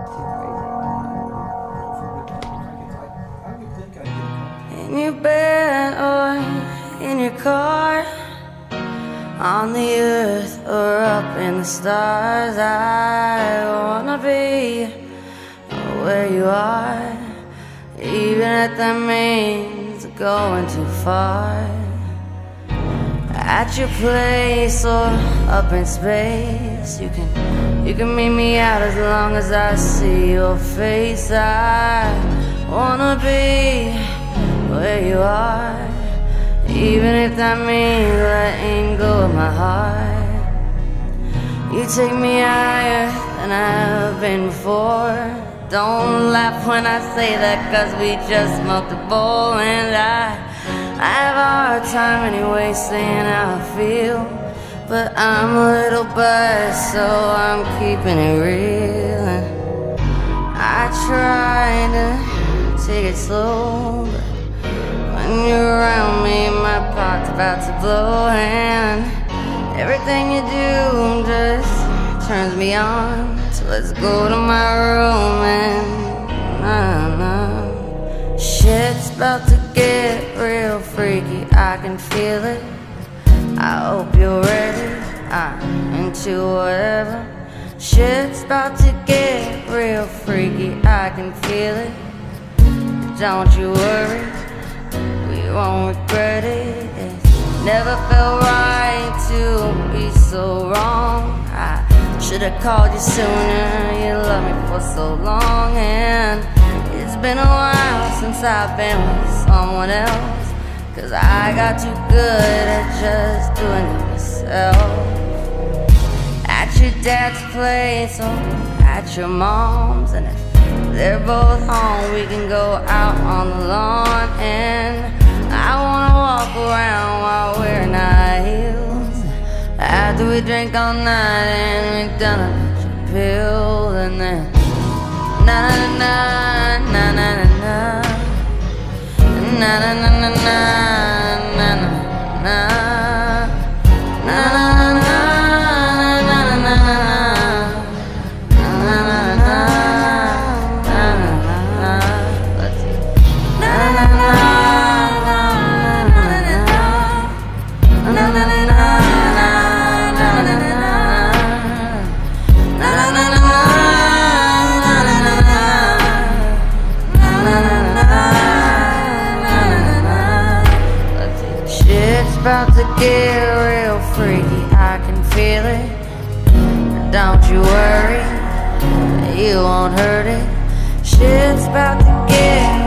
In your bed or in your car, on the earth or up in the stars, I wanna be where you are, even if that means going too far. At your place or up in space, you can meet me out as long as I see your face. I wanna be where you are, even if that means letting go of my heart. You take me higher than I've been before. Don't laugh when I say that, 'cause we just smoked a bowl. And I have a hard time anyway saying how I feel, but I'm a little buzzed, so I'm keeping it real. And I try to take it slow, but when you're around me, my pot's about to blow. And everything you do just turns me on. So let's go to my room and shit's about to get real freaky, I can feel it. I hope you're ready, I'm into whatever. Shit's about to get real freaky, I can feel it. Don't you worry, we won't regret it. It never felt right to be so wrong. I should've called you sooner, you loved me for so long. And it's been a while since I've been with someone else, 'cause I got too good at just doing it myself. At your dad's place or at your mom's, and if they're both home, we can go out on the lawn. And I wanna walk around while wearing high heels, after we drink all night and we've done a bunch of pills. And then na na na na na na na na na na na na na na na. About to get real freaky, I can feel it. Don't you worry, you won't hurt it. Shit's about to get